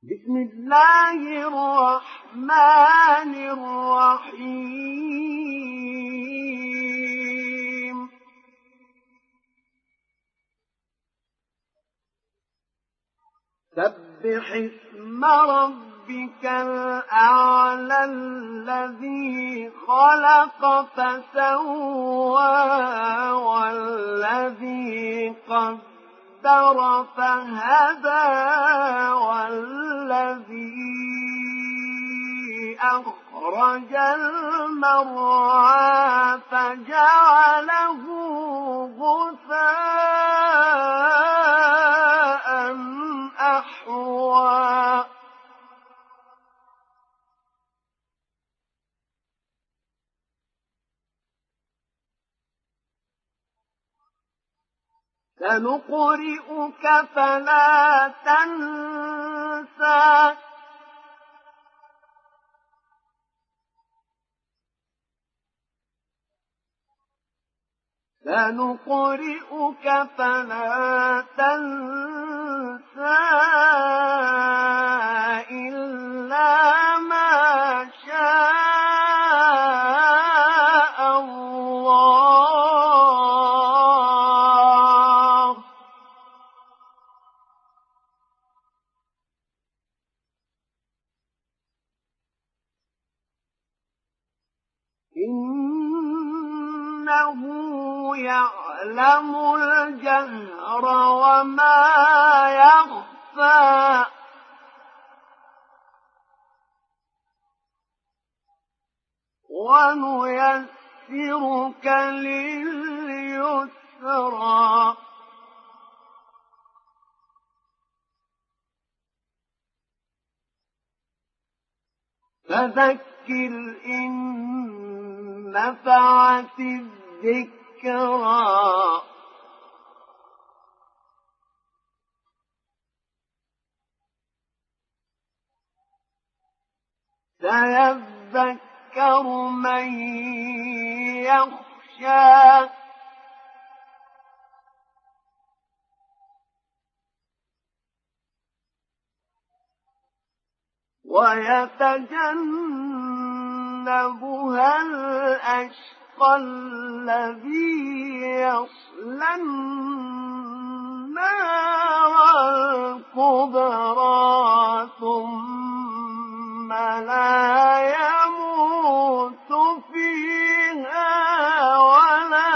بسم الله الرحمن الرحيم سبح اسم ربك الأعلى الذي خلق فسوى والذي قدر فهدى والذي أخرج المرعى فجعله غثاء أحوى سنقرئك فلا تنسى إلا ما شاء الله إنه يعلم الجهر وما يخفى ونيسرك لليسرى فذكر إن نفعت الذكرى سيذكر من يخشى ويتجنبها الأشقى الذي يصلى النار الكبرى ثم لا يموت فيها ولا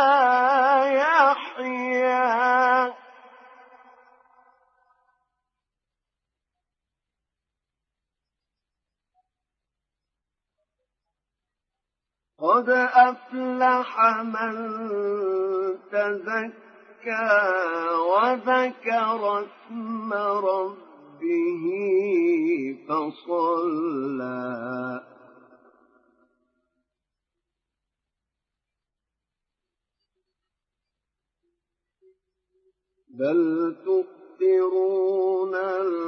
يحيا قد أفلح من تزكى وذكر اسم ربه فصلى بل تؤثرون